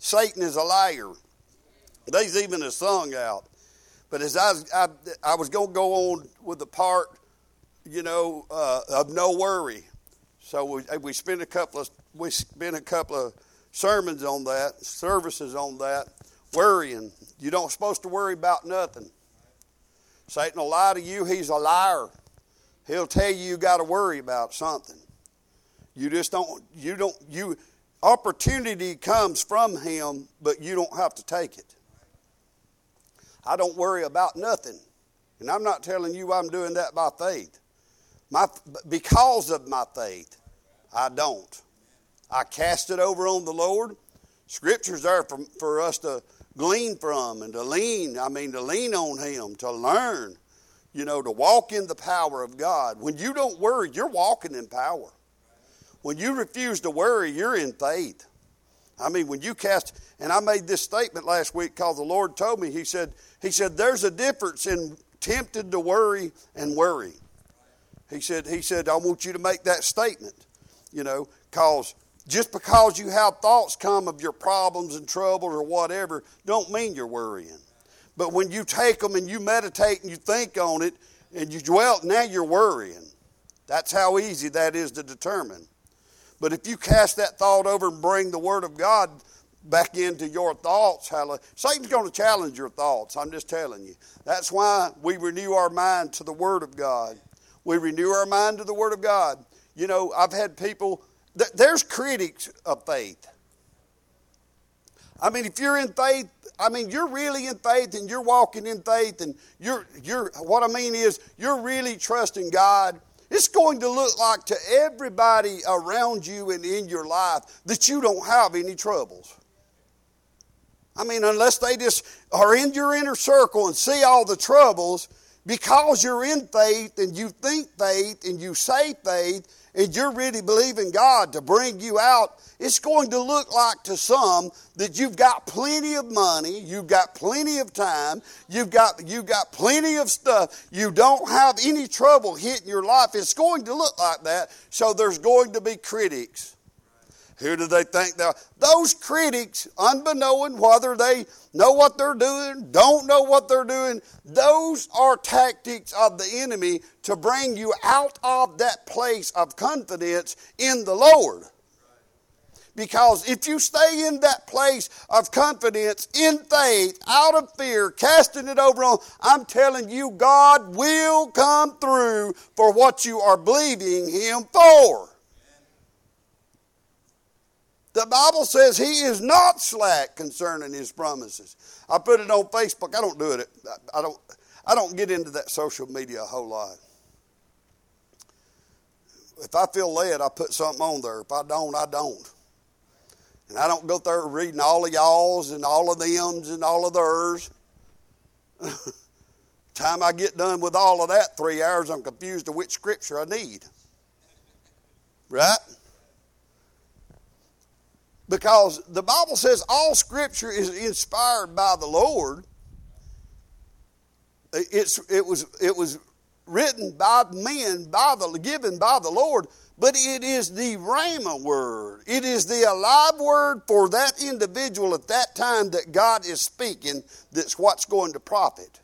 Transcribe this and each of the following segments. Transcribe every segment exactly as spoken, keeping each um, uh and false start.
Satan is a liar. There's even a song out. But as I was, I, I was going to go on with the part, you know, uh, of no worry. So we, we spent a couple of we spent a couple of sermons on that, services on that, worrying. You don't supposed to worry about nothing. Satan will lie to you. He's a liar. He'll tell you you got to worry about something. You just don't. You don't. You opportunity comes from him, but you don't have to take it. I don't worry about nothing. And I'm not telling you I'm doing that by faith. My, because of my faith, I don't. I cast it over on the Lord. Scripture's there for, for us to glean from and to lean, I mean to lean on him, to learn, you know, to walk in the power of God. When you don't worry, you're walking in power. When you refuse to worry, you're in faith. I mean, when you cast, and I made this statement last week because the Lord told me, he said, he said, there's a difference in tempted to worry and worry. He said, he said, I want you to make that statement, you know, because just because you have thoughts come of your problems and troubles or whatever, don't mean you're worrying. But when you take them and you meditate and you think on it and you dwell, now you're worrying. That's how easy that is to determine. But if you cast that thought over and bring the Word of God back into your thoughts, hallelujah. Satan's going to challenge your thoughts, I'm just telling you. That's why we renew our mind to the Word of God. We renew our mind to the Word of God. You know, I've had people, th- there's critics of faith. I mean, if you're in faith, I mean, you're really in faith and you're walking in faith and you're, you're, what I mean is you're really trusting God. It's going to look like to everybody around you and in your life that you don't have any troubles. I mean, unless they just are in your inner circle and see all the troubles, because you're in faith and you think faith and you say faith and you're really believing God to bring you out, it's going to look like to some that you've got plenty of money, you've got plenty of time, you've got, you've got plenty of stuff, you don't have any trouble hitting your life. It's going to look like that, so there's going to be critics. Who do they think they are? Those critics, unbeknown whether they know what they're doing, don't know what they're doing, those are tactics of the enemy to bring you out of that place of confidence in the Lord. Because if you stay in that place of confidence, in faith, out of fear, casting it over on, I'm telling you, God will come through for what you are believing Him for. The Bible says He is not slack concerning His promises. I put it on Facebook. I don't do it. I don't, I don't get into that social media a whole lot. If I feel led, I put something on there. If I don't, I don't. And I don't go there reading all of y'all's and all of them's and all of theirs. Time I get done with all of that, three hours, I'm confused to which scripture I need. Right? Because the Bible says all Scripture is inspired by the Lord. It's, it was, it was written by men, by the, given by the Lord, but it is the Rhema word. It is the alive word for that individual at that time that God is speaking that's what's going to profit.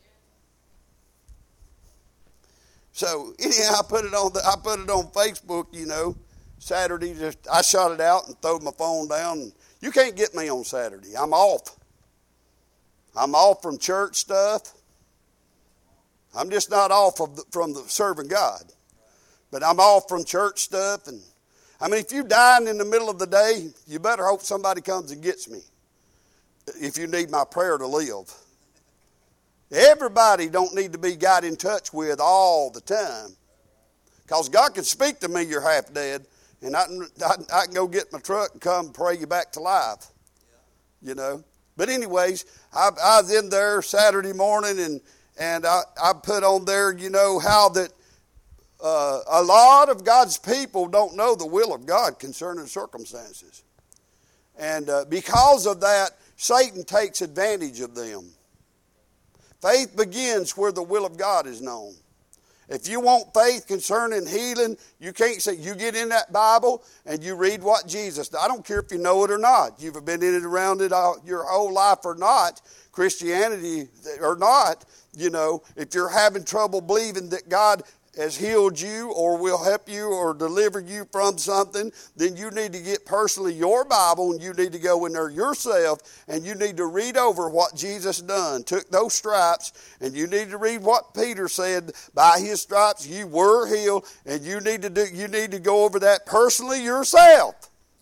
So anyhow, I put it on the, I put it on Facebook, you know. Saturday, just I shot it out and threw my phone down. You can't get me on Saturday. I'm off. I'm off from church stuff. I'm just not off of the, from the serving God. But I'm off from church stuff. And I mean, if you're dying in the middle of the day, you better hope somebody comes and gets me. If you need my prayer to live. Everybody don't need to be got in touch with all the time. Because God can speak to me, you're half dead. And I can, I, I can go get my truck and come and pray you back to life, you know. But anyways, I, I was in there Saturday morning, and and I, I put on there, you know, how that uh, a lot of God's people don't know the will of God concerning circumstances. And uh, because of that, Satan takes advantage of them. Faith begins where the will of God is known. If you want faith concerning healing, you can't say, you get in that Bible and you read what Jesus did. I don't care if you know it or not. You've been in it around it all, your whole life or not, Christianity or not, you know, if you're having trouble believing that God has healed you or will help you or deliver you from something, then you need to get personally your Bible and you need to go in there yourself and you need to read over what Jesus done. Took those stripes, and you need to read what Peter said, by his stripes you were healed, and you need to do you need to go over that personally yourself.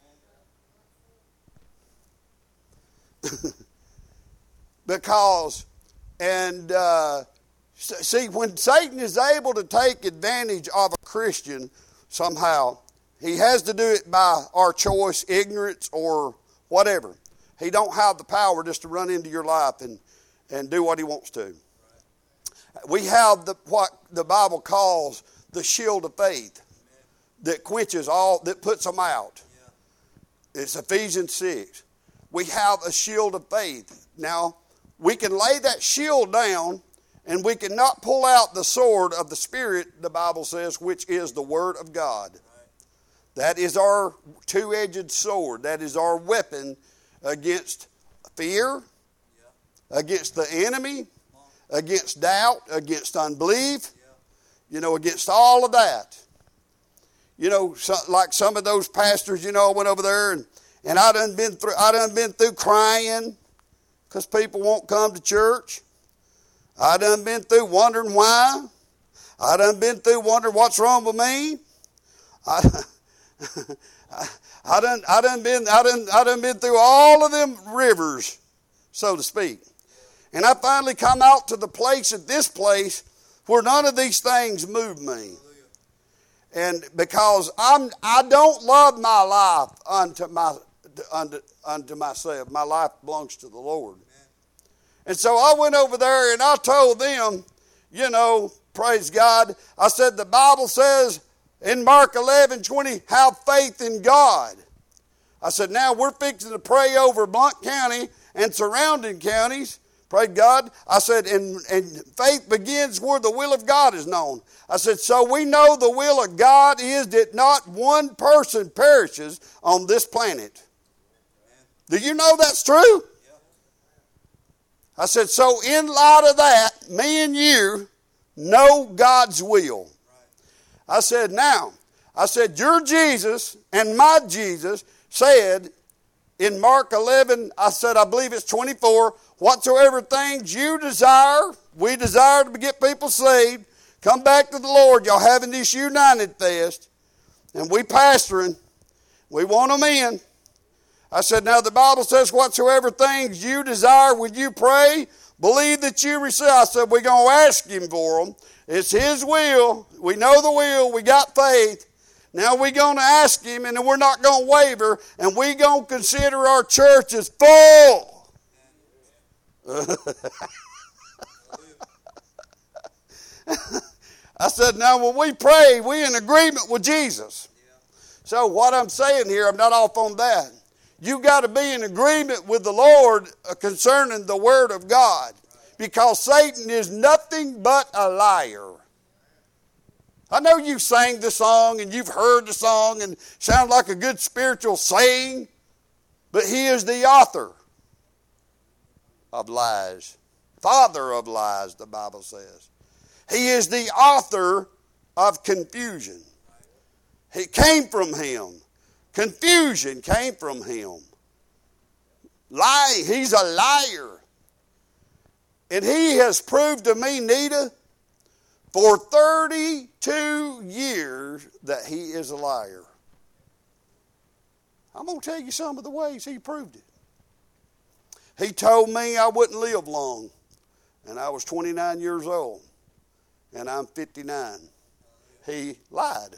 Because and uh see, when Satan is able to take advantage of a Christian somehow, he has to do it by our choice, ignorance, or whatever. He don't have the power just to run into your life and, and do what he wants to. We have the, what the Bible calls the shield of faith that quenches all, that puts them out. It's Ephesians six. We have a shield of faith. Now, we can lay that shield down, and we cannot pull out the sword of the Spirit, the Bible says, which is the Word of God. That is our two-edged sword. That is our weapon against fear, against the enemy, against doubt, against unbelief, you know, against all of that. You know, so, like some of those pastors, you know, I went over there and, and I done been through, I done been through crying because people won't come to church. I done been through wondering why. I done been through wondering what's wrong with me. I, I, I done, I done been, I done, I done been through all of them rivers, so to speak. And I finally come out to the place at this place where none of these things move me. And because I'm, I don't love my life unto my, unto, unto myself. My life belongs to the Lord. And so I went over there and I told them, you know, praise God. I said, the Bible says in Mark eleven twenty, have faith in God. I said, now we're fixing to pray over Blount County and surrounding counties. Praise God. I said, and, and faith begins where the will of God is known. I said, so we know the will of God is that not one person perishes on this planet. Do you know that's true? I said, so in light of that, me and you know God's will. I said, now, I said, your Jesus and my Jesus said in Mark eleven, I said, I believe it's twenty-four, whatsoever things you desire, we desire to get people saved, come back to the Lord. Y'all having this United Fest, and we pastoring, we want them in. I said, now the Bible says whatsoever things you desire when you pray, believe that you receive. I said, we're going to ask him for them. It's his will. We know the will. We got faith. Now we're going to ask him, and we're not going to waver, and we're going to consider our church as full. I said, now when we pray, we're in agreement with Jesus. So what I'm saying here, I'm not off on that. You've got to be in agreement with the Lord concerning the Word of God. Because Satan is nothing but a liar. I know you sang the song and you've heard the song and sound like a good spiritual saying. But he is the author of lies. Father of lies, the Bible says. He is the author of confusion. It came from him. Confusion came from him. Lying. He's a liar. And he has proved to me, Nita, for thirty-two years that he is a liar. I'm going to tell you some of the ways he proved it. He told me I wouldn't live long. And I was twenty-nine years old. And I'm fifty-nine. He lied.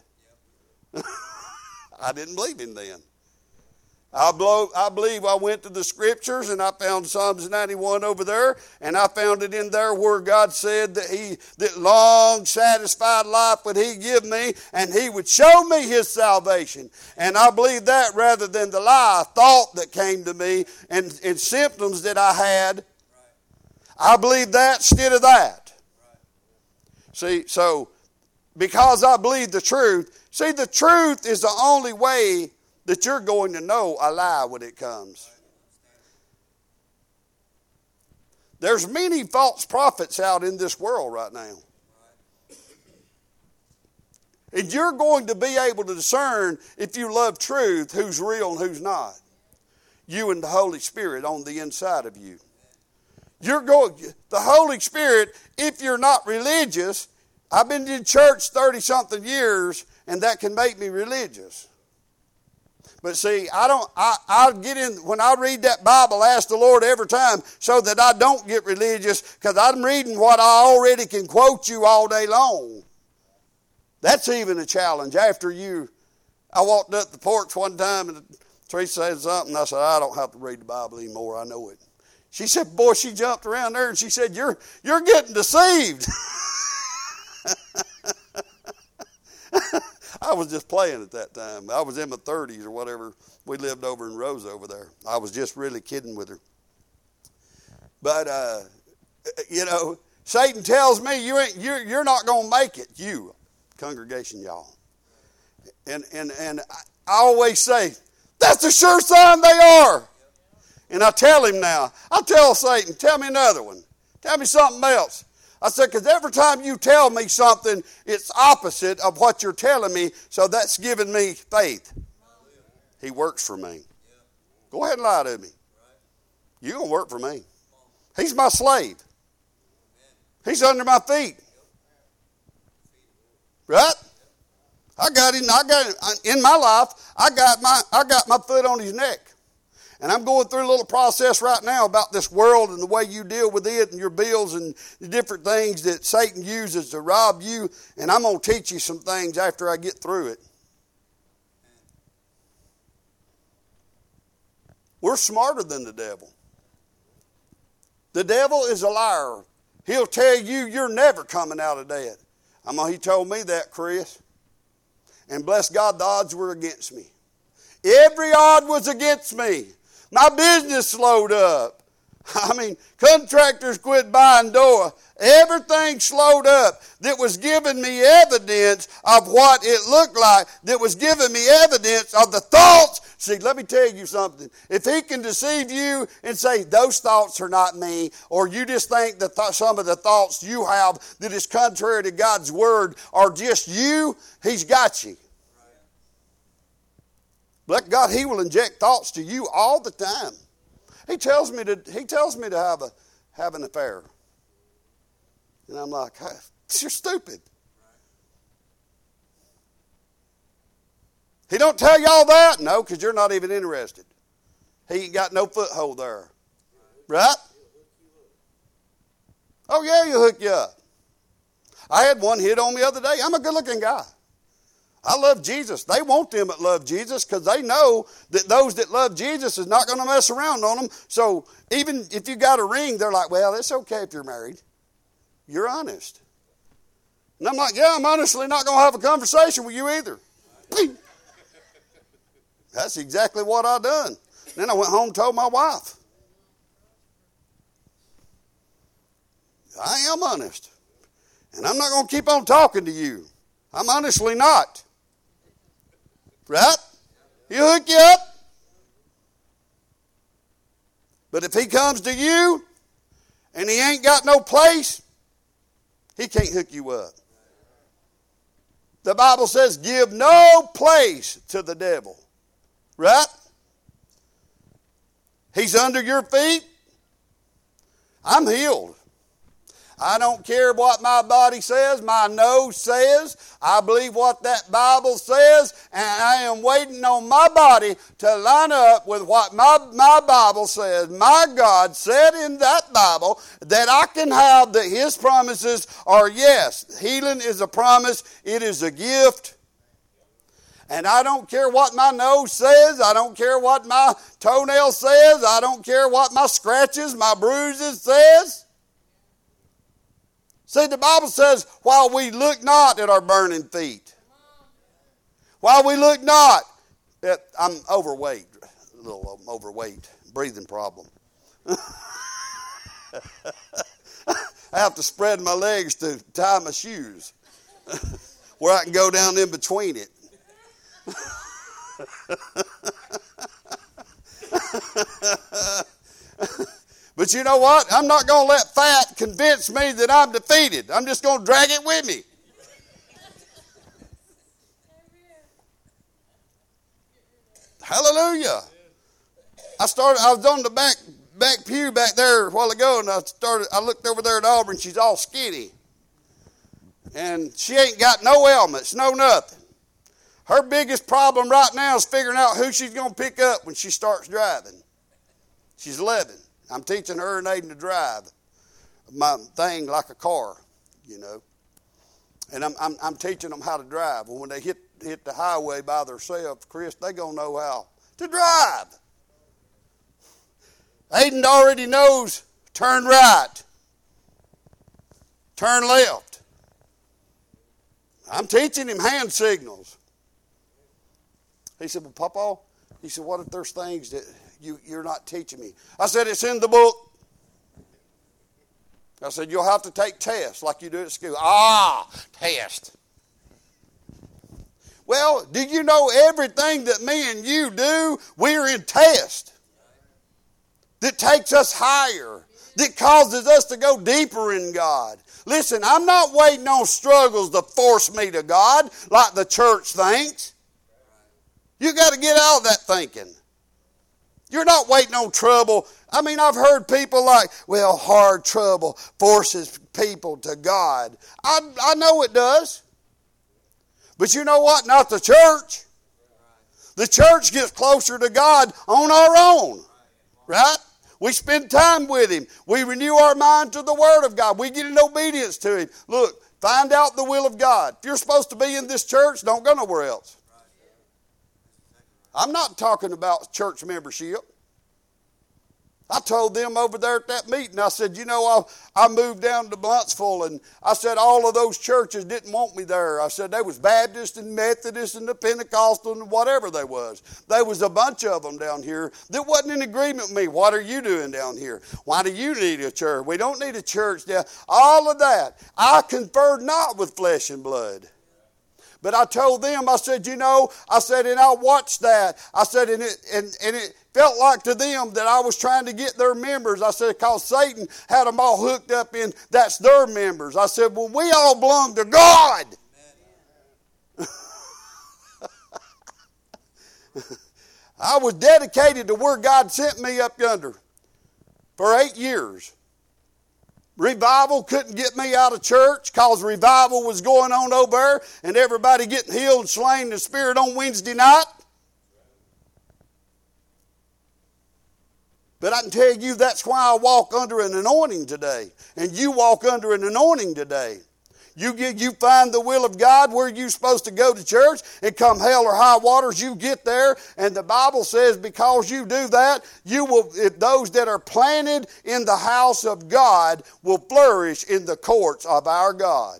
I didn't believe him then. I, blow, I believe I went to the scriptures and I found Psalms ninety-one over there, and I found it in there where God said that he that long satisfied life would he give me, and he would show me his salvation. And I believe that rather than the lie thought that came to me and, and symptoms that I had. I believe that instead of that. See, so because I believe the truth. See, the truth is the only way that you're going to know a lie when it comes. There's many false prophets out in this world right now. And you're going to be able to discern, if you love truth, who's real and who's not. You and the Holy Spirit on the inside of you. You're going, the Holy Spirit, if you're not religious, I've been in church thirty-something years, and that can make me religious. But see, I don't, I, I get in, when I read that Bible, I ask the Lord every time so that I don't get religious, because I'm reading what I already can quote you all day long. That's even a challenge. After you, I walked up the porch one time and Teresa said something. I said, I don't have to read the Bible anymore. I know it. She said, boy, she jumped around there and she said, you're, you're getting deceived. I was just playing at that time. I was in my thirties or whatever. We lived over in Rose over there. I was just really kidding with her. But, uh, you know, Satan tells me you ain't, you're, you're not going to make it. You, congregation, y'all. And, and, and I always say, that's a sure sign they are. And I tell him now, I tell Satan, tell me another one. Tell me something else. I said, because every time you tell me something, it's opposite of what you're telling me, so that's giving me faith. He works for me. Go ahead and lie to me. You're going to work for me. He's my slave. He's under my feet. Right? I got him, I got him, in my life, I got my, I got my foot on his neck. And I'm going through a little process right now about this world and the way you deal with it and your bills and the different things that Satan uses to rob you. And I'm going to teach you some things after I get through it. We're smarter than the devil. The devil is a liar. He'll tell you you're never coming out of debt. I mean, he told me that, Chris. And bless God, the odds were against me. Every odd was against me. My business slowed up. I mean, contractors quit buying dough. Everything slowed up that was giving me evidence of what it looked like, that was giving me evidence of the thoughts. See, let me tell you something. If he can deceive you and say, those thoughts are not me, or you just think that th- some of the thoughts you have that is contrary to God's word are just you, he's got you. Let God, he will inject thoughts to you all the time. He tells me to, he tells me to have, a, have an affair. And I'm like, hey, you're stupid. He don't tell y'all that? No, because you're not even interested. He ain't got no foothold there. Right? Oh, yeah, he'll hook you up. I had one hit on me the other day. I'm a good-looking guy. I love Jesus. They want them that love Jesus because they know that those that love Jesus is not going to mess around on them. So even if you got a ring, they're like, well, it's okay if you're married. You're honest. And I'm like, yeah, I'm honestly not going to have a conversation with you either. That's exactly what I done. Then I went home and told my wife. I am honest. And I'm not going to keep on talking to you. I'm honestly not. Right? He'll hook you up. But if he comes to you and he ain't got no place, he can't hook you up. The Bible says, give no place to the devil. Right? He's under your feet. I'm healed. I don't care what my body says, my nose says. I believe what that Bible says, and I am waiting on my body to line up with what my, my Bible says. My God said in that Bible that I can have that his promises are yes. Healing is a promise. It is a gift. And I don't care what my nose says. I don't care what my toenail says. I don't care what my scratches, my bruises says. See, the Bible says, while we look not at our burning feet. While we look not at, I'm overweight, a little overweight, breathing problem. I have to spread my legs to tie my shoes. where I can go down in between it. But you know what? I'm not going to let fat convince me that I'm defeated. I'm just going to drag it with me. Hallelujah. I started, I was on the back back pew back there a while ago, and I started, I looked over there at Auburn. She's all skinny. And she ain't got no ailments, no nothing. Her biggest problem right now is figuring out who she's going to pick up when she starts driving. She's eleven. I'm teaching her and Aiden to drive my thing like a car, you know. And I'm I'm, I'm teaching them how to drive. Well, when they hit hit the highway by themselves, Chris, they gonna know how to drive. Aiden already knows turn right, turn left. I'm teaching him hand signals. He said, well, Papa, he said, what if there's things that you, you're not teaching me? I said, it's in the book. I said, you'll have to take tests like you do at school. Ah, test. Well, do you know everything that me and you do, we're in test. That takes us higher. That causes us to go deeper in God. Listen, I'm not waiting on struggles to force me to God like the church thinks. You got to get out of that thinking. You're not waiting on trouble. I mean, I've heard people like, well, hard trouble forces people to God. I, I know it does. But you know what? Not the church. The church gets closer to God on our own. Right? We spend time with Him. We renew our mind to the Word of God. We get in obedience to Him. Look, find out the will of God. If you're supposed to be in this church, don't go nowhere else. I'm not talking about church membership. I told them over there at that meeting, I said, you know, I, I moved down to Blunsville, and I said all of those churches didn't want me there. I said they was Baptist and Methodist and the Pentecostal and whatever they was. There was a bunch of them down here that wasn't in agreement with me. What are you doing down here? Why do you need a church? We don't need a church down. All of that. I conferred not with flesh and blood. But I told them, I said, you know, I said, and I watched that. I said, and it, and, and it felt like to them that I was trying to get their members. I said, because Satan had them all hooked up in, that's their members. I said, well, we all belong to God. I was dedicated to where God sent me up yonder for eight years. Revival couldn't get me out of church because revival was going on over there and everybody getting healed and slain in the Spirit on Wednesday night. But I can tell you that's why I walk under an anointing today. And you walk under an anointing today. You get, you find the will of God where you're supposed to go to church, and come hell or high waters, you get there. And the Bible says because you do that, you will, if those that are planted in the house of God will flourish in the courts of our God.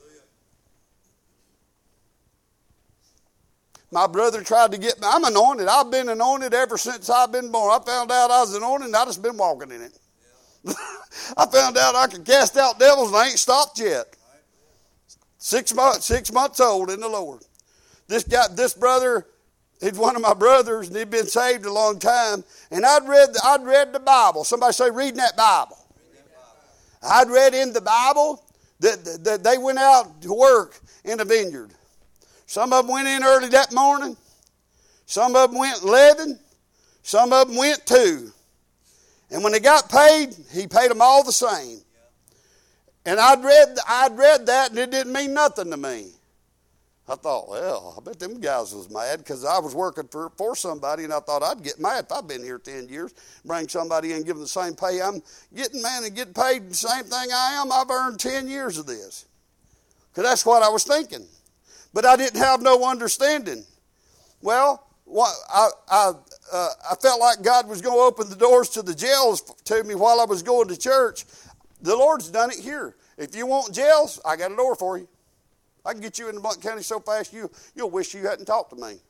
My brother tried to get me. I'm anointed. I've been anointed ever since I've been born. I found out I was anointed and I just been walking in it. I found out I could cast out devils and I ain't stopped yet. Six months, six months old in the Lord. This guy, this brother, he's one of my brothers, and he'd been saved a long time. And I'd read, I'd read the Bible. Somebody say, reading that Bible. I'd read in the Bible that, that, that they went out to work in a vineyard. Some of them went in early that morning. Some of them went eleven. Some of them went two. And when they got paid, he paid them all the same. And I'd read, I'd read that, and it didn't mean nothing to me. I thought, well, I bet them guys was mad because I was working for, for somebody, and I thought I'd get mad if I've been here ten years, bring somebody in and give them the same pay. I'm getting, man, and getting paid the same thing I am. I've earned ten years of this. Because that's what I was thinking. But I didn't have no understanding. Well, what, I, I, uh, I felt like God was going to open the doors to the jails to me while I was going to church. The Lord's done it here. If you want jails, I got a door for you. I can get you into Blount County so fast you, you'll wish you hadn't talked to me.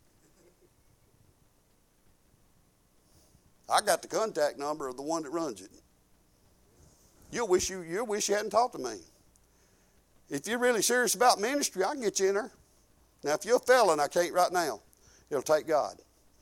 I got the contact number of the one that runs it. You'll wish you, you'll wish you hadn't talked to me. if you're really serious about ministry, I can get you in there. Now, if you're a felon, I can't right now. It'll take God.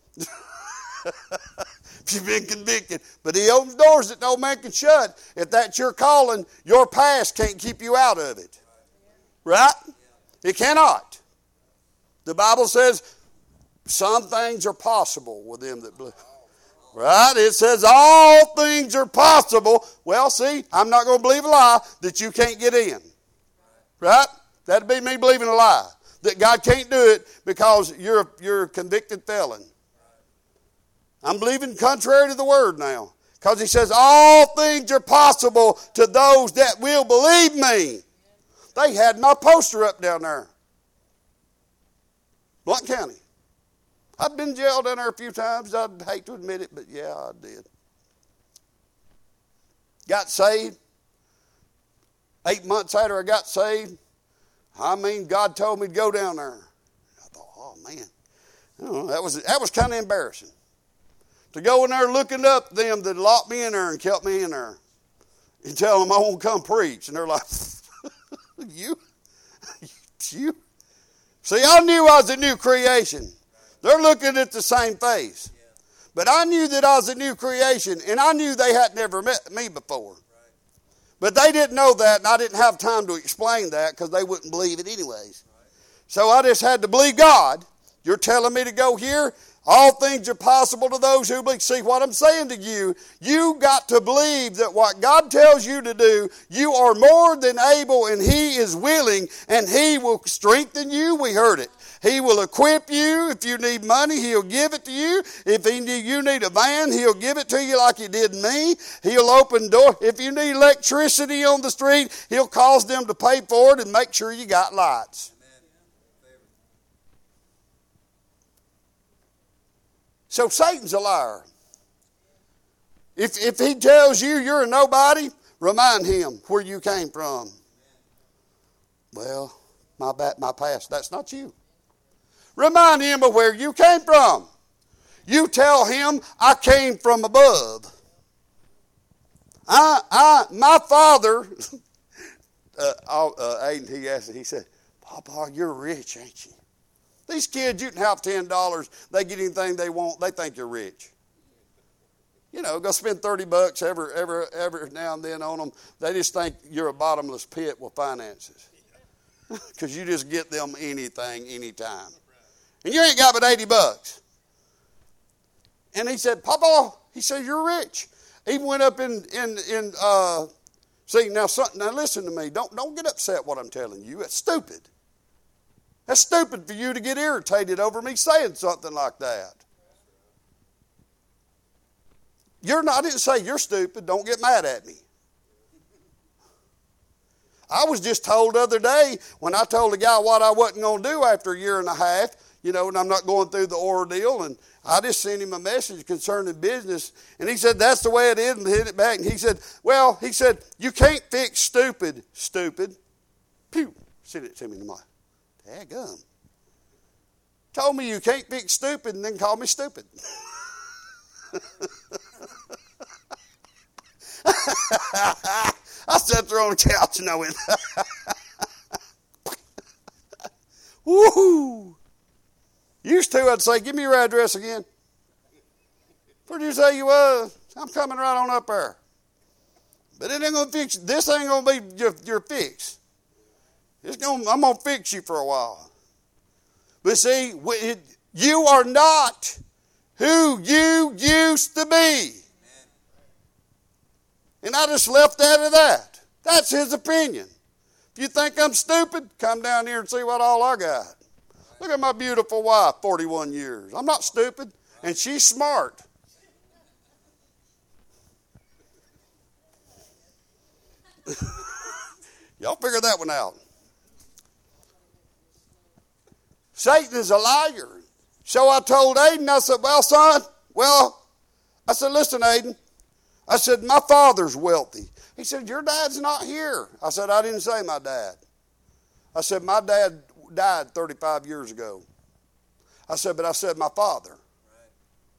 If you've been convicted. But he opens doors that no man can shut. If that's your calling, your past can't keep you out of it. Right? It cannot. The Bible says some things are possible with them that believe. Right? It says all things are possible. Well, see, I'm not going to believe a lie that you can't get in. Right? That'd be me believing a lie. That God can't do it because you're, you're a convicted felon. I'm believing contrary to the word now. Because he says all things are possible to those that will believe me. They had my poster up down there. Blount County. I've been jailed down there a few times. I'd hate to admit it, but yeah, I did. Got saved. Eight months after I got saved, I mean, God told me to go down there. I thought, oh man, I don't know, that was that was kind of embarrassing. To go in there looking up them that locked me in there and kept me in there. And tell them I won't come preach. And they're like, you? You? See, I knew I was a new creation. They're looking at the same face. But I knew that I was a new creation. And I knew they had never met me before. But they didn't know that. And I didn't have time to explain that because they wouldn't believe it anyways. So I just had to believe God. You're telling me to go here? All things are possible to those who believe. See, what I'm saying to you, you got to believe that what God tells you to do, you are more than able and He is willing and He will strengthen you. We heard it. He will equip you. If you need money, He'll give it to you. If he need, you need a van, He'll give it to you like He did me. He'll open doors. If you need electricity on the street, He'll cause them to pay for it and make sure you got lights. So Satan's a liar. If, if he tells you you're a nobody, remind him where you came from. Well, my back, my past, that's not you. Remind him of where you came from. You tell him, I came from above. I, I, my father, uh, uh, Aiden, he asked, he said, Papa, you're rich, ain't you? These kids, you can have ten dollars, they get anything they want, they think you're rich. You know, go spend thirty bucks every, every, every now and then on them. They just think you're a bottomless pit with finances. Because you just get them anything, anytime. And you ain't got but eighty bucks. And he said, Papa, he said, you're rich. He went up in, in, in uh, see, now, now listen to me. Don't, don't get upset what I'm telling you. It's stupid. That's stupid for you to get irritated over me saying something like that. You're not, I didn't say you're stupid. Don't get mad at me. I was just told the other day when I told the guy what I wasn't going to do after a year and a half, you know, and I'm not going through the ordeal, and I just sent him a message concerning business, and he said, that's the way it is, and hit it back. And he said, well, he said, you can't fix stupid, stupid. Pew, send it to me tomorrow. Daggum. Told me you can't fix stupid and then call me stupid. I sat there on the couch knowing. Woo! Used to, I'd say, give me your address again. Where'd you say you was? I'm coming right on up there. But it ain't gonna fix. This ain't gonna be your, your fix. It's gonna, I'm going to fix you for a while. But see, it, you are not who you used to be. And I just left out of that. That's his opinion. If you think I'm stupid, come down here and see what all I got. Look at my beautiful wife, forty-one years. I'm not stupid, and she's smart. Y'all figure that one out. Satan is a liar. So I told Aiden, I said, well, son, well, I said, listen, Aiden. I said, my father's wealthy. He said, your dad's not here. I said, I didn't say my dad. I said, my dad died thirty-five years ago. I said, but I said my father.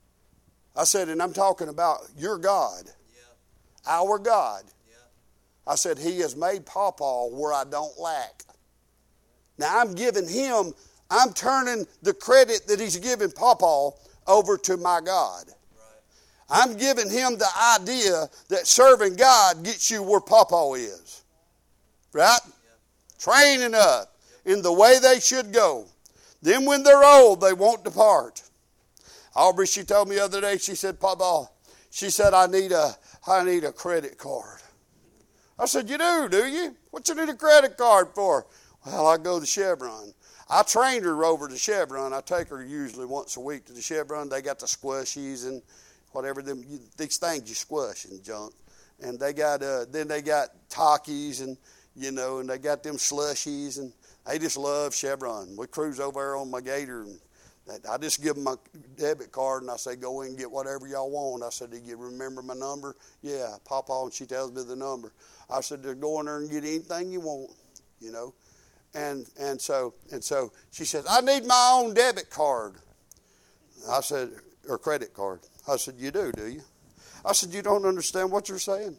I said, and I'm talking about your God, yeah. Our God. Yeah. I said, he has made Pawpaw where I don't lack. Now I'm giving him, I'm turning the credit that he's giving Pawpaw over to my God. I'm giving him the idea that serving God gets you where Pawpaw is. Right? Yep. Training up in the way they should go. Then when they're old, they won't depart. Aubrey, she told me the other day, she said, Pawpaw, she said, I need a, I need a credit card. I said, you do, do you? What you need a credit card for? Well, I go to Chevron. I trained her over to Chevron. I take her usually once a week to the Chevron. They got the squishies and whatever them these things you squash and junk, and they got uh, then they got Takis and you know, and they got them slushies, and they just love Chevron. We cruise over there on my Gator, and I just give them my debit card, and I say, go in and get whatever y'all want. I said, do you remember my number? Yeah, Pawpaw, and she tells me the number. I said, just go in there and get anything you want, you know, and and so and so she says, I need my own debit card. I said, or credit card. I said, you do, do you? I said, you don't understand what you're saying?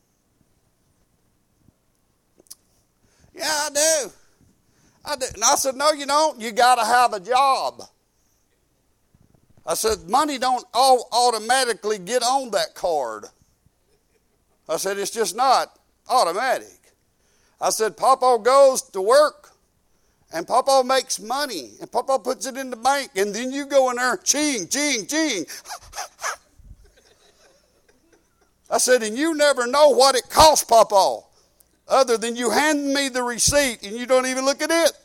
Yeah, I do. I do. And I said, no, you don't. You got to have a job. I said, money don't all automatically get on that card. I said, it's just not automatic. I said, Pawpaw goes to work, and Pawpaw makes money, and Pawpaw puts it in the bank, and then you go in there, ching, ching, ching. I said, and you never know what it costs, Pawpaw, other than you hand me the receipt, and you don't even look at it.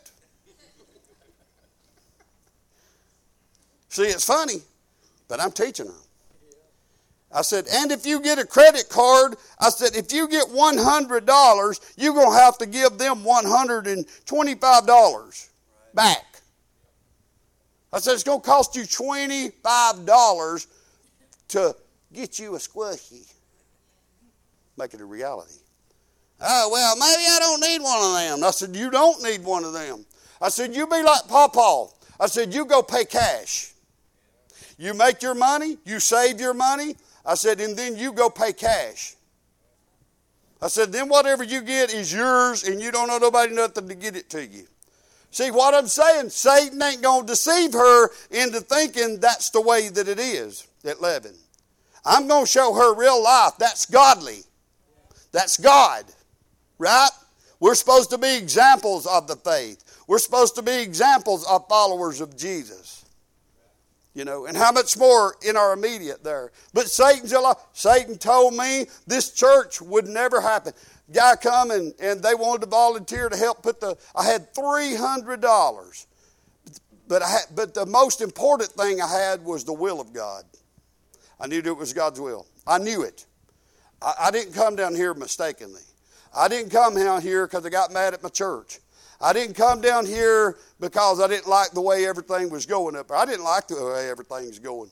See, it's funny, but I'm teaching them. I said, and if you get a credit card, I said, if you get one hundred dollars, you're going to have to give them one hundred twenty-five dollars back. I said, it's going to cost you twenty-five dollars to get you a squishy. Make it a reality. Oh, well, maybe I don't need one of them. I said, you don't need one of them. I said, you be like Pawpaw. I said, you go pay cash. You make your money, you save your money. I said, and then you go pay cash. I said, then whatever you get is yours, and you don't owe nobody nothing to get it to you. See what I'm saying? Satan ain't going to deceive her into thinking that's the way that it is at Levin. I'm going to show her real life. That's godly. That's God. Right? We're supposed to be examples of the faith. We're supposed to be examples of followers of Jesus. You know, and how much more in our immediate there. But Satan's a lie. Satan told me this church would never happen. Guy come and, and they wanted to volunteer to help put the, I had three hundred dollars. But I had, but the most important thing I had was the will of God. I knew it was God's will. I knew it. I, I didn't come down here mistakenly. I didn't come down here because I got mad at my church. I didn't come down here because I didn't like the way everything was going up there. I didn't like the way everything's going.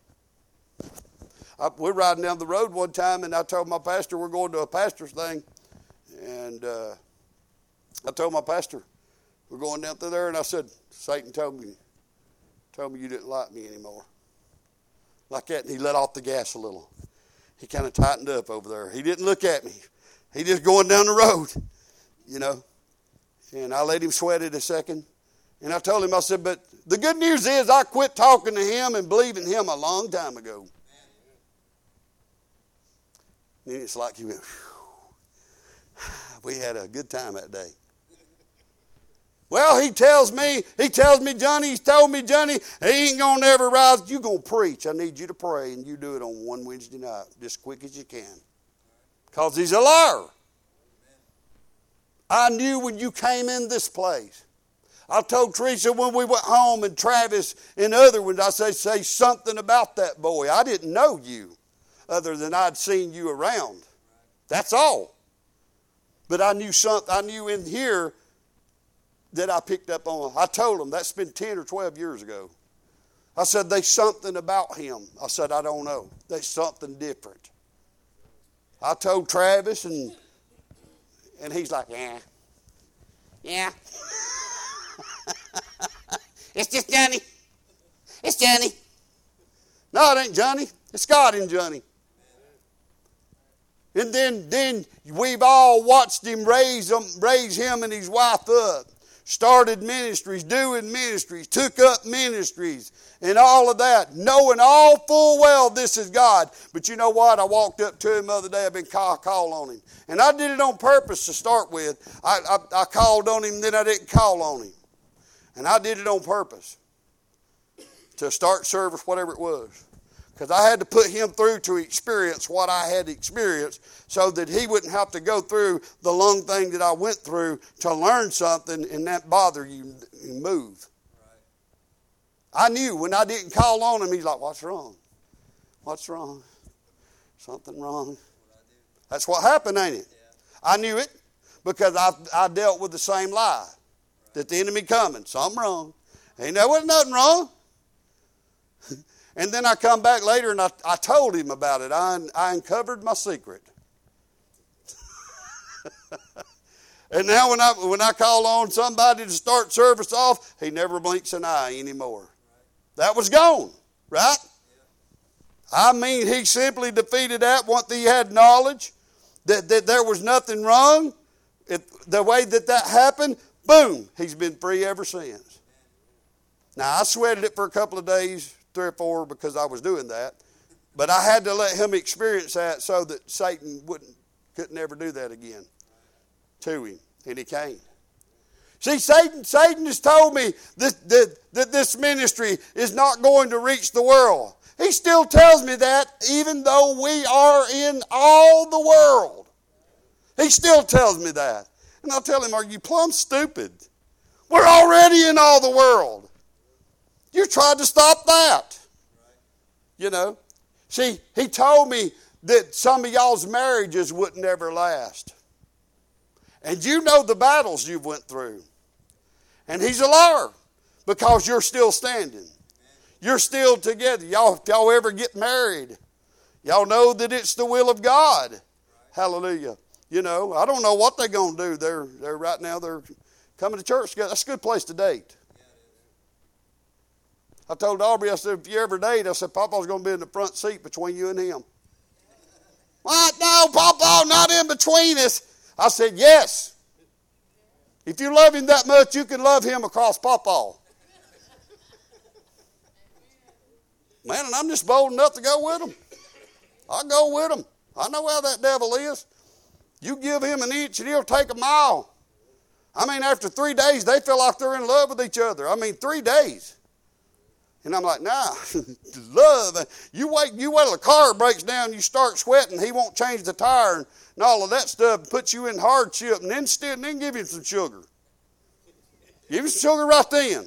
I, we're riding down the road one time, and I told my pastor we're going to a pastor's thing. And uh, I told my pastor we're going down through there, and I said, Satan told me, told me you didn't like me anymore. Like that, and he let off the gas a little. He kind of tightened up over there. He didn't look at me. He just going down the road, you know. And I let him sweat it a second. And I told him, I said, but the good news is I quit talking to him and believing him a long time ago. And it's like he went, whew. We had a good time that day. Well, he tells me, he tells me, Johnny, he's told me, Johnny, he ain't going to ever rise. You're going to preach. I need you to pray, and you do it on one Wednesday night, just quick as you can. Because he's a liar. I knew when you came in this place. I told Teresa when we went home, and Travis and other ones, I said, say something about that boy. I didn't know you other than I'd seen you around. That's all. But I knew something. I knew in here that I picked up on. I told them that's been ten or twelve years ago. I said, there's something about him. I said, I don't know. There's something different. I told Travis, and and he's like, yeah. Yeah. It's just Johnny. It's Johnny. No, it ain't Johnny. It's God in Johnny. And And then, then we've all watched him raise, them, raise him and his wife up. Started ministries, doing ministries, took up ministries, and all of that, knowing all full well this is God. But you know what? I walked up to him the other day. I've been call, call on him. And I did it on purpose to start with. I, I, I called on him, then I didn't call on him. And I did it on purpose to start service, whatever it was. Because I had to put him through to experience what I had experienced so that he wouldn't have to go through the long thing that I went through to learn something and that bother you and move. Right. I knew when I didn't call on him, he's like, what's wrong? What's wrong? Something wrong. That's what happened, ain't it? Yeah. I knew it because I, I dealt with the same lie. Right. That the enemy coming. Something wrong. Ain't there wasn't nothing wrong. And then I come back later and I, I told him about it. I, I uncovered my secret. And now when I when I call on somebody to start service off, he never blinks an eye anymore. That was gone, right? I mean, he simply defeated that once he had knowledge that, that there was nothing wrong. It, the way that that happened, boom, he's been free ever since. Now, I sweated it for a couple of days, three or four, because I was doing that. But I had to let him experience that so that Satan wouldn't, couldn't ever do that again to him. And he can't. See, Satan, Satan has told me that, that, that this ministry is not going to reach the world. He still tells me that even though we are in all the world. He still tells me that. And I'll tell him, are you plumb stupid? We're already in all the world. You tried to stop that. You know. See, he told me that some of y'all's marriages wouldn't ever last. And you know the battles you've went through. And he's a liar because you're still standing. You're still together. Y'all, if y'all ever get married, y'all know that it's the will of God. Hallelujah. You know, I don't know what they're going to do. They're, they're right now, they're coming to church together. That's a good place to date. I told Aubrey, I said, if you ever date, I said, Papa's going to be in the front seat between you and him. What? No, Papa, not in between us. I said, yes. If you love him that much, you can love him across Papa. Man, and I'm just bold enough to go with him. I'll go with him. I know how that devil is. You give him an inch and he'll take a mile. I mean, after three days, they feel like they're in love with each other. I mean, three days. And I'm like, nah, love. You wait, you wait till the car breaks down, you start sweating, he won't change the tire and, and all of that stuff, puts you in hardship, and then still, and then give him some sugar. Give him some sugar right then.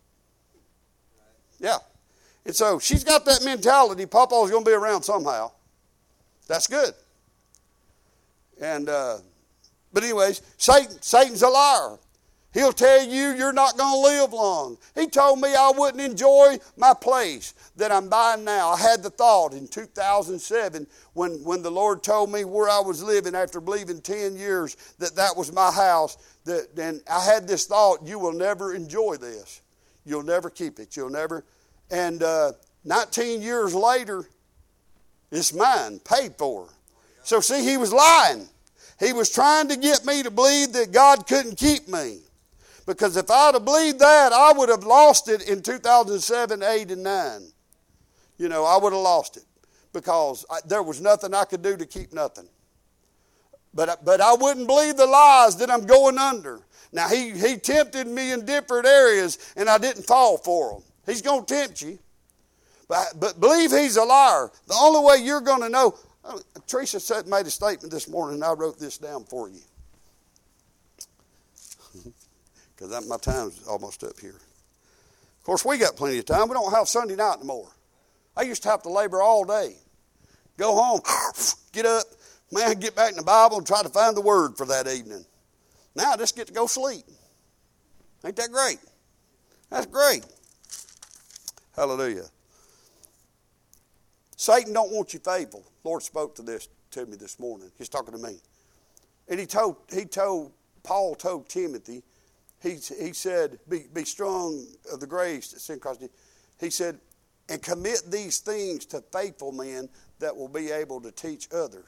Yeah. And so she's got that mentality, Papa's going to be around somehow. That's good. And, uh, but anyways, Satan, Satan's a liar. He'll tell you you're not going to live long. He told me I wouldn't enjoy my place that I'm buying now. I had the thought in two thousand seven when, when the Lord told me where I was living after believing ten years that that was my house. That, and I had this thought, you will never enjoy this. You'll never keep it. You'll never. And uh, nineteen years later, it's mine, paid for. So see, he was lying. He was trying to get me to believe that God couldn't keep me. Because if I'd have believed that, I would have lost it in two thousand seven, eight, and nine. You know, I would have lost it. Because I, there was nothing I could do to keep nothing. But, but I wouldn't believe the lies that I'm going under. Now, he, he tempted me in different areas, and I didn't fall for them. He's going to tempt you. But, but believe he's a liar. The only way you're going to know. Uh, Teresa said, made a statement this morning, and I wrote this down for you. Because my time's almost up here. Of course, we got plenty of time. We don't have Sunday night anymore. I used to have to labor all day. Go home, get up, man, get back in the Bible and try to find the word for that evening. Now I just get to go sleep. Ain't that great? That's great. Hallelujah. Satan don't want you faithful. Lord spoke to this to me this morning. He's talking to me. And he told, he told, Paul told Timothy, He, he said, be, be strong of the grace that's in Christ. He said, and commit these things to faithful men that will be able to teach others.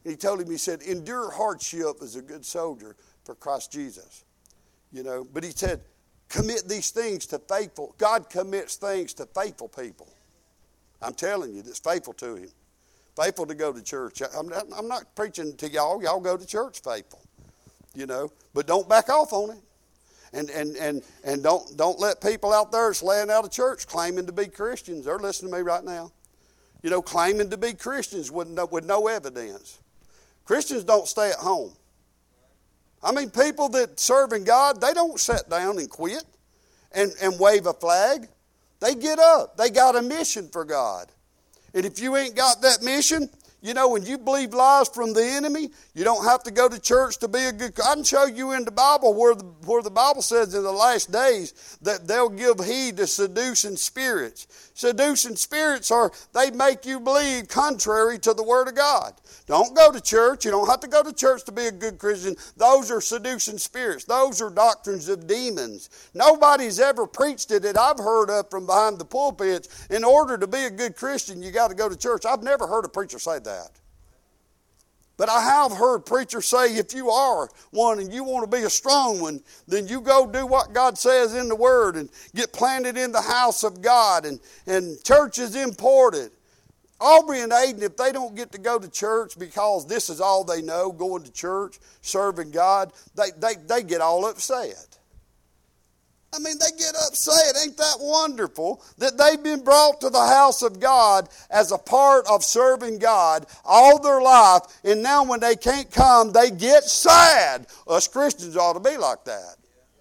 And he told him, he said, endure hardship as a good soldier for Christ Jesus. You know, but he said, commit these things to faithful. God commits things to faithful people. I'm telling you, that's faithful to him. Faithful to go to church. I'm not, I'm not preaching to y'all. Y'all go to church faithful. You know, but don't back off on it. And and and and don't don't let people out there that's laying out of church claiming to be Christians. They're listening to me right now. You know, claiming to be Christians with no, with no evidence. Christians don't stay at home. I mean, people that serving God, they don't sit down and quit and, and wave a flag. They get up. They got a mission for God. And if you ain't got that mission, you know, when you believe lies from the enemy, you don't have to go to church to be a good... I can show you in the Bible where the, where the Bible says in the last days that they'll give heed to seducing spirits. Seducing spirits are, they make you believe contrary to the Word of God. Don't go to church. You don't have to go to church to be a good Christian. Those are seducing spirits. Those are doctrines of demons. Nobody's ever preached it that I've heard of from behind the pulpits. In order to be a good Christian, you got to go to church. I've never heard a preacher say that. But I have heard preachers say, if you are one and you want to be a strong one, then you go do what God says in the Word and get planted in the house of God, and, and church is important. Aubrey and Aiden, if they don't get to go to church because this is all they know, going to church, serving God, they, they, they get all upset. I mean, they get upset. Ain't that wonderful that they've been brought to the house of God as a part of serving God all their life, and now when they can't come, they get sad. Us Christians ought to be like that.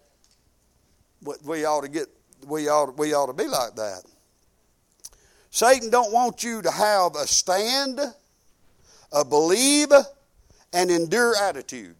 We ought to get, we ought, we ought to be like that. Satan don't want you to have a stand, a believe, and endure attitude.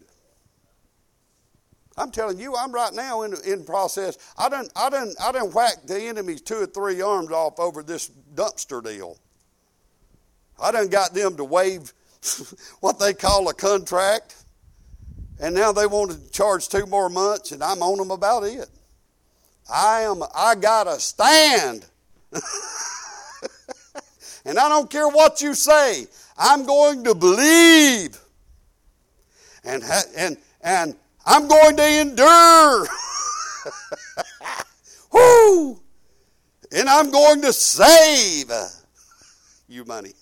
I'm telling you, I'm right now in in process. I done, I done, I done whacked the enemy's two or three arms off over this dumpster deal. I done got them to waive what they call a contract, and now they want to charge two more months, and I'm on them about it. I am, I got to stand. And I don't care what you say. I'm going to believe. And and and I'm going to endure. Whoo! And I'm going to save you money.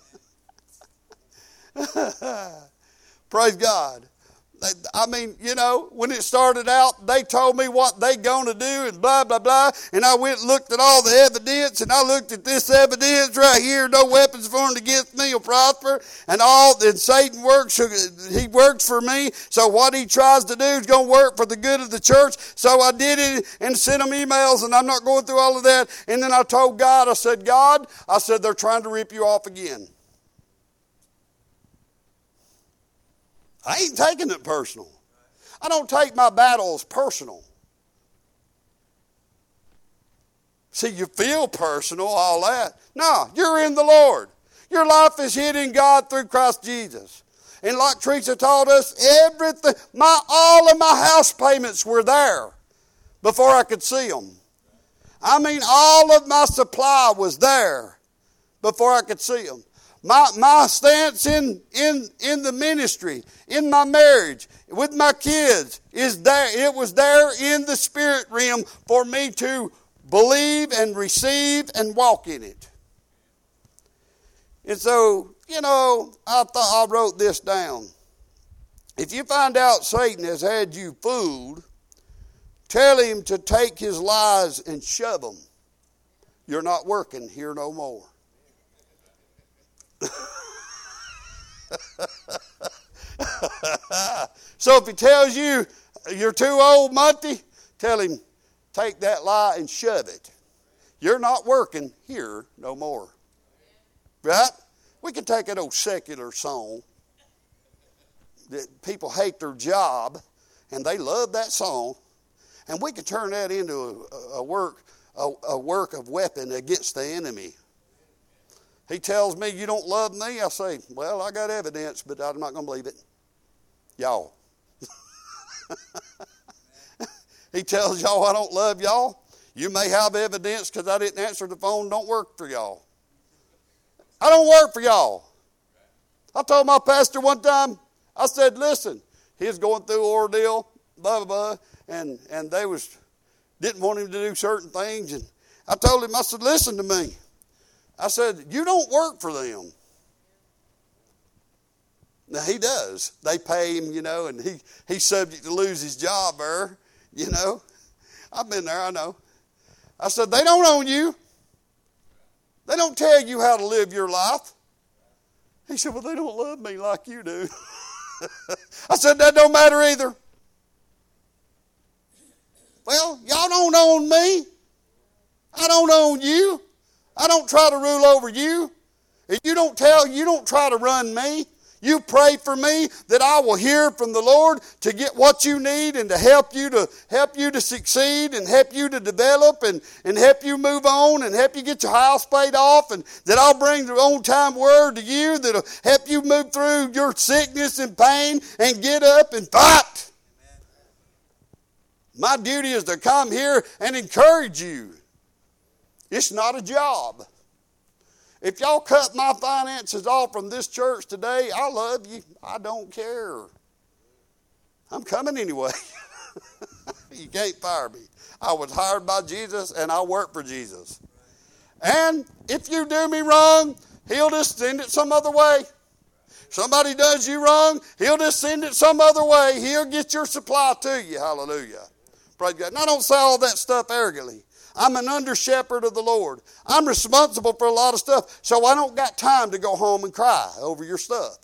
Praise God. I mean, you know, when it started out, they told me what they going to do and blah, blah, blah. And I went and looked at all the evidence, and I looked at this evidence right here. No weapons formed against me will prosper. And all, and Satan works, he works for me. So what he tries to do is going to work for the good of the church. So I did it and sent them emails, and I'm not going through all of that. And then I told God, I said, God, I said, they're trying to rip you off again. I ain't taking it personal. I don't take my battles personal. See, you feel personal, all that. No, you're in the Lord. Your life is hid in God through Christ Jesus. And like Teresa taught us, everything, my all of my house payments were there before I could see them. I mean, all of my supply was there before I could see them. My my stance in, in, in the ministry, in my marriage, with my kids, is there. It was there in the spirit realm for me to believe and receive and walk in it. And so, you know, I thought I wrote this down. If you find out Satan has had you fooled, tell him to take his lies and shove them. You're not working here no more. So if he tells you you're too old, Monty, tell him, take that lie and shove it. You're not working here no more. Right? We can take an old secular song that people hate their job and they love that song, and we can turn that into a, a work a, a work of weapon against the enemy. He tells me, you don't love me. I say, well, I got evidence, but I'm not going to believe it. Y'all. He tells y'all I don't love y'all. You may have evidence because I didn't answer the phone. Don't work for y'all. I don't work for y'all. I told my pastor one time, I said, listen, he was going through ordeal, blah, blah, blah, and, and they was didn't want him to do certain things. And I told him, I said, listen to me. I said, you don't work for them. Now, he does. They pay him, you know, and he, he's subject to lose his job there, you know. I've been there, I know. I said, they don't own you. They don't tell you how to live your life. He said, well, they don't love me like you do. I said, that don't matter either. Well, y'all don't own me. I don't own you. I don't try to rule over you. If you don't tell, you don't try to run me. You pray for me that I will hear from the Lord to get what you need and to help you to help you to succeed and help you to develop and, and help you move on and help you get your house paid off, and that I'll bring the on-time word to you that'll help you move through your sickness and pain and get up and fight. My duty is to come here and encourage you. It's not a job. If y'all cut my finances off from this church today, I love you. I don't care. I'm coming anyway. You can't fire me. I was hired by Jesus and I work for Jesus. And if you do me wrong, he'll just send it some other way. Somebody does you wrong, he'll just send it some other way. He'll get your supply to you. Hallelujah. Praise God. And I don't say all that stuff arrogantly. I'm an under shepherd of the Lord. I'm responsible for a lot of stuff, so I don't got time to go home and cry over your stuff.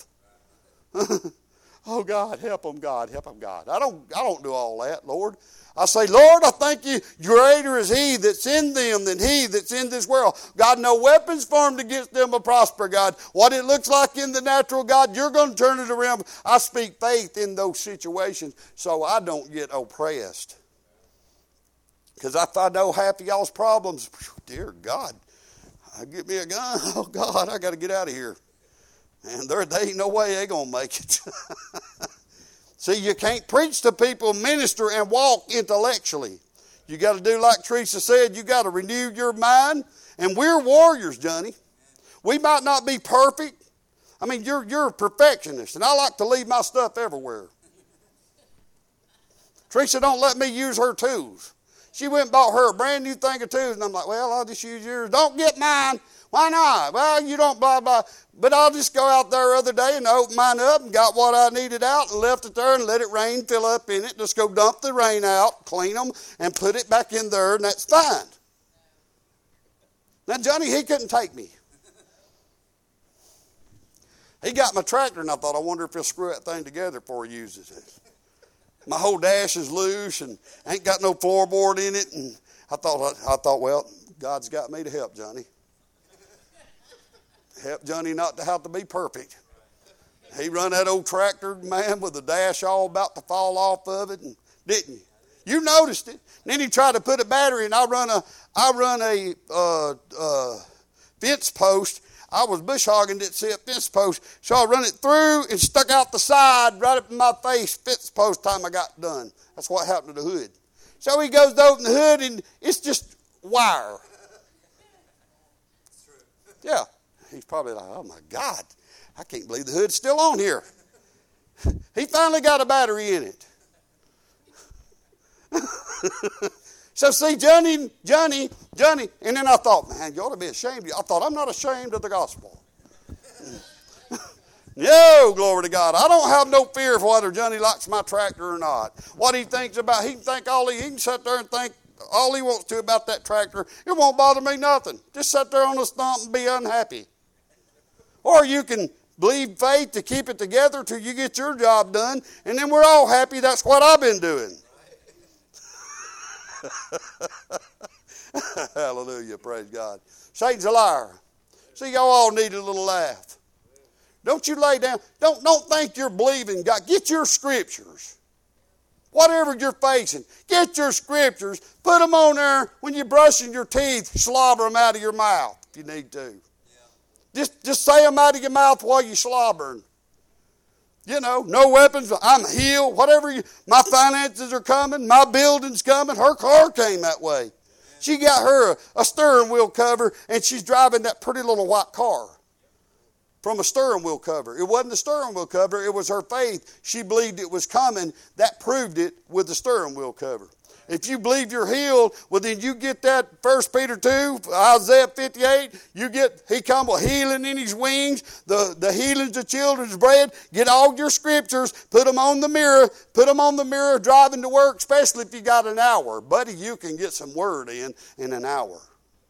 Oh, God, help them, God, help them, God. I don't, I don't do all that, Lord. I say, Lord, I thank you. Greater is he that's in them than he that's in this world. God, no weapons formed against them will prosper, God. What it looks like in the natural, God, you're going to turn it around. I speak faith in those situations so I don't get oppressed. Because if I know half of y'all's problems, dear God, I get me a gun. Oh, God, I got to get out of here. And there, there ain't no way they're going to make it. See, you can't preach to people, minister, and walk intellectually. You got to do like Teresa said. You got to renew your mind. And we're warriors, Johnny. We might not be perfect. I mean, you're, you're a perfectionist, and I like to leave my stuff everywhere. Teresa don't let me use her tools. She went and bought her a brand new thing of tools, and I'm like, well, I'll just use yours. Don't get mine. Why not? Well, you don't blah, blah. But I'll just go out there the other day and open mine up and got what I needed out and left it there and let it rain, fill up in it. Just go dump the rain out, clean them, and put it back in there, and that's fine. Now, Johnny, he couldn't take me. He got my tractor, and I thought, I wonder if he'll screw that thing together before he uses it. My whole dash is loose and ain't got no floorboard in it. And I thought, I thought, well, God's got me to help Johnny. Help Johnny not to have to be perfect. He run that old tractor, man, with the dash all about to fall off of it, and didn't you? You noticed it. And then he tried to put a battery, and I run a, I run a uh, uh, fence post. I was bush hogging, didn't see a fence post, so I run it through and stuck out the side right up in my face. Fence post time I got done. That's what happened to the hood. So he goes to open the hood, and it's just wire. Yeah. He's probably like, oh, my God, I can't believe the hood's still on here. He finally got a battery in it. So see, Johnny, Johnny, Johnny, and then I thought, man, you ought to be ashamed. I thought, I'm not ashamed of the gospel. No, glory to God. I don't have no fear of whether Johnny likes my tractor or not. What he thinks about, he can think all he, he can sit there and think all he wants to about that tractor. It won't bother me nothing. Just sit there on the stump and be unhappy. Or you can believe faith to keep it together till you get your job done, and then we're all happy. That's what I've been doing. Hallelujah, praise God. Satan's a liar. See, y'all all need a little laugh. Don't you lay down. Don't, don't think you're believing God. Get your scriptures. Whatever you're facing, get your scriptures. Put them on there when you're brushing your teeth. Slobber them out of your mouth if you need to. Just, just say them out of your mouth while you're slobbering. You know, no weapons, I'm healed, whatever. You, my finances are coming, my building's coming. Her car came that way. She got her a, a steering wheel cover, and she's driving that pretty little white car. from a steering wheel cover. It wasn't the steering wheel cover. It was her faith. She believed it was coming. That proved it with the steering wheel cover. If you believe you're healed, well, then you get that First Peter two, Isaiah fifty-eight. You get, he come with healing in his wings. The, the healing's the children's bread. Get all your scriptures, put them on the mirror. Put them on the mirror driving to work, especially if you got an hour. Buddy, you can get some word in in an hour.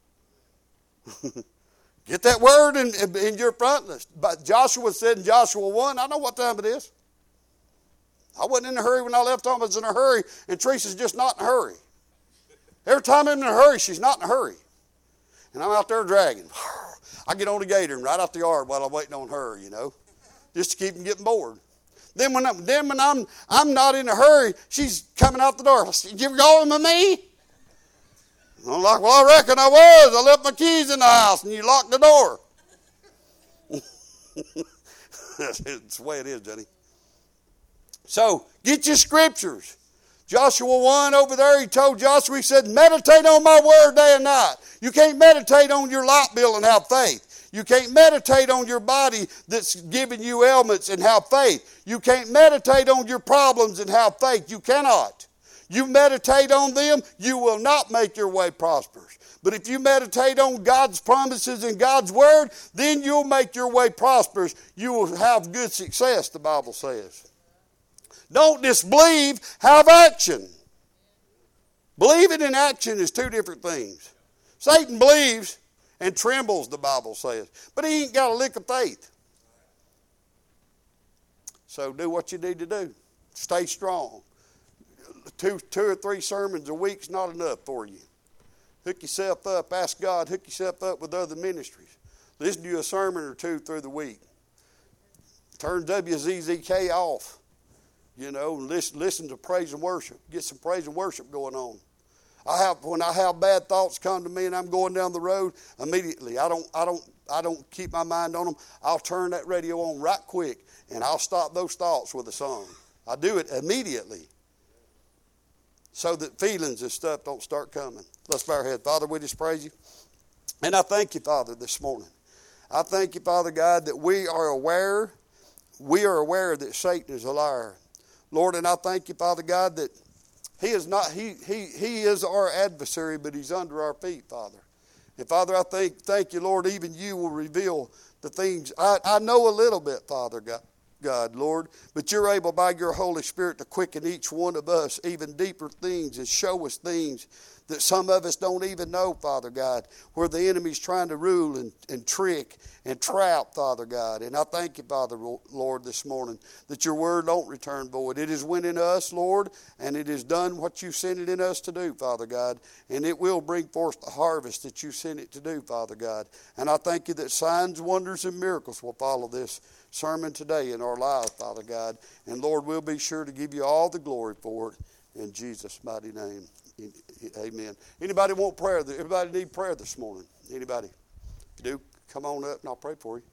Get that word in, in, in your front list. But Joshua said in Joshua one, I know what time it is. I wasn't in a hurry when I left home. I was in a hurry, and Teresa's just not in a hurry. Every time I'm in a hurry, she's not in a hurry. And I'm out there dragging. I get on the gator and right out the yard while I'm waiting on her, you know, just to keep them getting bored. Then when I'm, then when I'm, I'm not in a hurry, she's coming out the door. I said, you going with me? I'm like, well, I reckon I was. I left my keys in the house, and you locked the door. That's the way it is, Johnny. So, get your scriptures. Joshua one over there, he told Joshua, he said, meditate on my word day and night. You can't meditate on your light bill and have faith. You can't meditate on your body that's giving you ailments and have faith. You can't meditate on your problems and have faith. You cannot. You meditate on them, you will not make your way prosperous. But if you meditate on God's promises and God's word, then you'll make your way prosperous. You will have good success, the Bible says. Don't disbelieve, have action. Believing and action is two different things. Satan believes and trembles, the Bible says. But he ain't got a lick of faith. So do what you need to do. Stay strong. Two, two or three sermons a week's not enough for you. Hook yourself up. Ask God. Hook yourself up with other ministries. Listen to a sermon or two through the week. Turn W Z Z K off. You know, listen, listen to praise and worship. Get some praise and worship going on. I have when I have bad thoughts come to me and I'm going down the road, immediately I don't I don't I don't keep my mind on them. I'll turn that radio on right quick and I'll stop those thoughts with a song. I do it immediately, so that feelings and stuff don't start coming. Let's bow our head. Father, we just praise you, and I thank you, Father, this morning. I thank you, Father God, that we are aware. We are aware that Satan is a liar. Lord, and I thank you, Father God, that he is not he he he is our adversary, but he's under our feet, Father. And Father, I thank thank you, Lord, even you will reveal the things. I, I know a little bit, Father God, God, Lord, but you're able by your Holy Spirit to quicken each one of us even deeper things and show us things that some of us don't even know, Father God, where the enemy's trying to rule and, and trick and trap, Father God. And I thank you, Father, Lord, this morning, that your word don't return void. It is winning us, Lord, and it has done what you sent it in us to do, Father God. And it will bring forth the harvest that you sent it to do, Father God. And I thank you that signs, wonders, and miracles will follow this sermon today in our lives, Father God. And Lord, we'll be sure to give you all the glory for it in Jesus' mighty name. Amen. Anybody want prayer? Everybody need prayer this morning? Anybody? If you do, come on up and I'll pray for you.